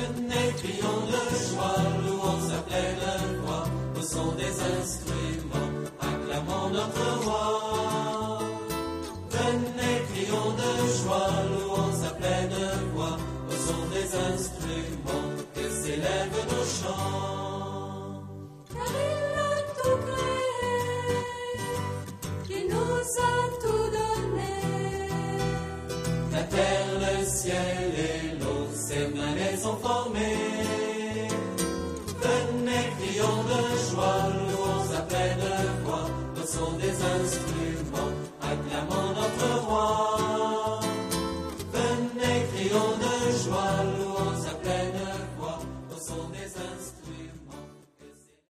Venez, crions de joie, louons sa pleine voix, au son des instruments, acclamons notre roi. Venez, crions de joie, louons sa pleine voix, au son des instruments, que s'élèvent nos chants. Car il a tout créé, qu'il nous a tout donné. La terre, le ciel et l'eau, ses mains les ont formés. Venez, crions de joie, louons sa pleine voix, au son des instruments, acclamons notre roi.